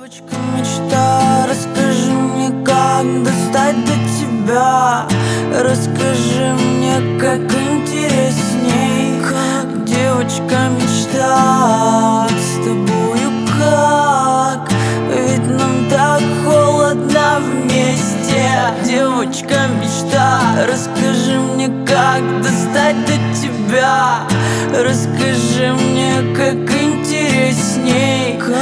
Девочка мечта, расскажи мне, как достать до тебя. Расскажи мне, как интересней. Как девочка мечта, быть с тобою как? Ведь нам так холодно вместе. Девочка мечта, расскажи мне, как достать до тебя. Расскажи мне, как интересней.